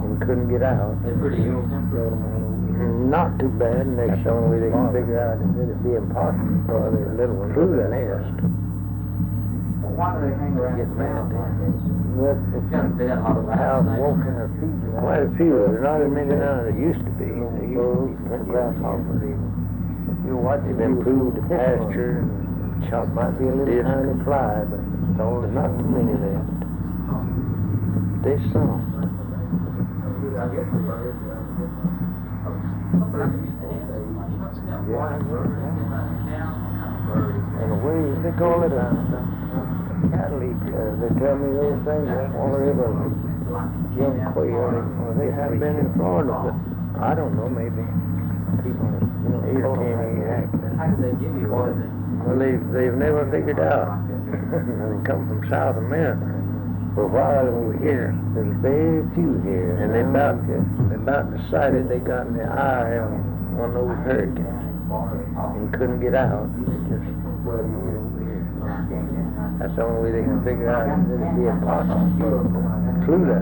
and couldn't get out. They're pretty ill tempered. Not too bad, and that's the only way they can figure out is that it'd be impossible for other little ones through the nest. Why do they hang around? Get mad then. Well, it's got a lot of Cows rats. walking or feeding. Quite a few. There's not as many now as there used to be. There used to be plenty of grasshoppers even. They've improved the pasture and chopped might be a little tiny fly, but there's not too many left. There's some. And the way they call it cattle eater. They tell me those things all over young quail. Well, they have been in Florida, but I don't know, maybe people, here can't act. How did they give you one? Well, they've never figured out. They come from South America. For a while over here, there's very few here, and they about decided they got in the eye of one of those hurricanes and couldn't get out. That's the only way they can figure out that it'd be impossible through that.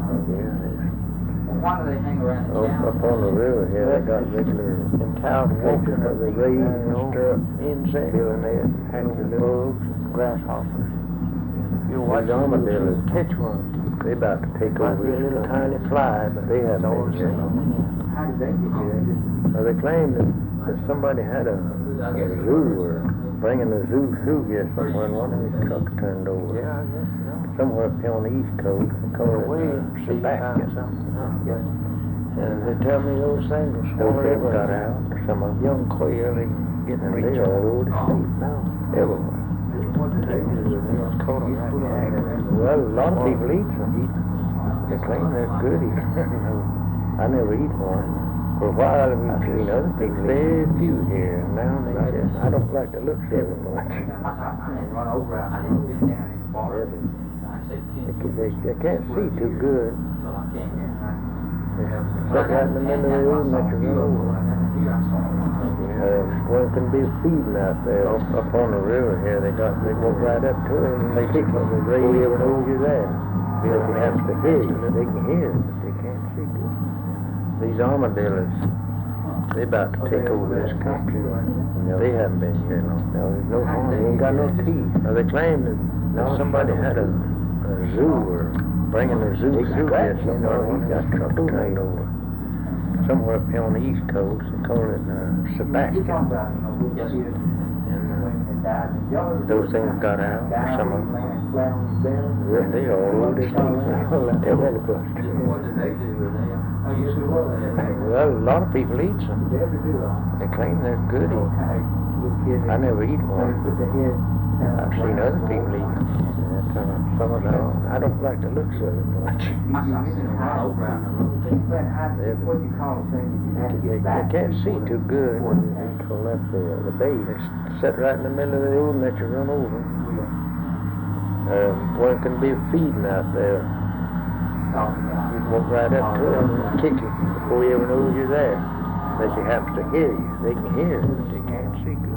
Why do they hang around the town? Up on the river here, they got regular cow walking where they raise and stir up insects, and they hatch the bugs, grasshoppers. These armadillos catch one. They about to take over a little tiny fly, but they haven't been here. How did they get you? Well, they claim that somebody had a zoo or bringing a zoo through here somewhere, and one of these trucks turned over. Yeah, I guess so. Somewhere up here on the East Coast, they call it Sebastian. And they tell me those things got out. Some of young quail, they getting reach old now, everywhere. Well, a lot of people eat some. They claim they're good. I never eat one. For a while, I've seen other people. Very few here. Now I don't like to look so much. They can't see too good. Stuck out in the middle of the room that you run over. One can be feeding out there up on the river here. They walk right up to it and they kick them. They never know you're there. They have to hear you. They can hear it, but they can't see good. These armadillos, they about to take over this country. They haven't been here long. No, there's no harm. They ain't got no teeth. Now, they claim that somebody had a zoo or bringing a zoo through here somewhere. He's got truck turned over. Somewhere up here on the East Coast, they call it Sebastian. And those things got out, some of them. They all they they're well busted. Well, a lot of people eat some. They claim they're good. I never eat one. I've seen other people eat them. Some of them, I don't like to look so much. They can't see too good. They call that the bait. It's set right in the middle of the room that you run over. One can be feeding out there. You can walk right up to it and kick it before you ever know you're there. Unless he happens to hear you. They can hear it, but they can't see good.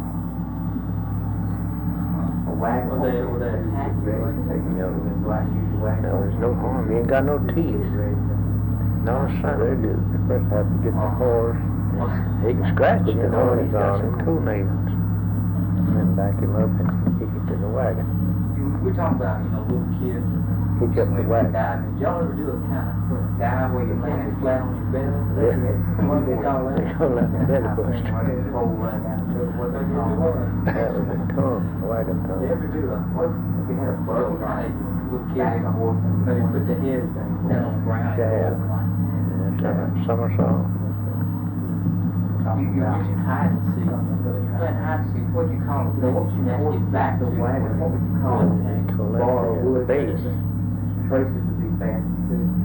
No, there's no harm. He ain't got no teeth. No, son, they do. First have to get the horse. He can scratch it, he's got some toenails. And then back him up and kick it to the wagon. We're talking about, little kids. Hitch up the wagon. Did y'all ever do a kind of dive where you land flat on your belly? They call that belly buster. That was a tongue, a wagon tongue. They ever do if you had a bug, right? Little kids, maybe put their head down on the ground. Somersault. You mentioned hide and seek. Playing hide and seek, what do you call it? What would you have to get back to wagon? What would you call it? Bar or wood base. Traces would be fast too.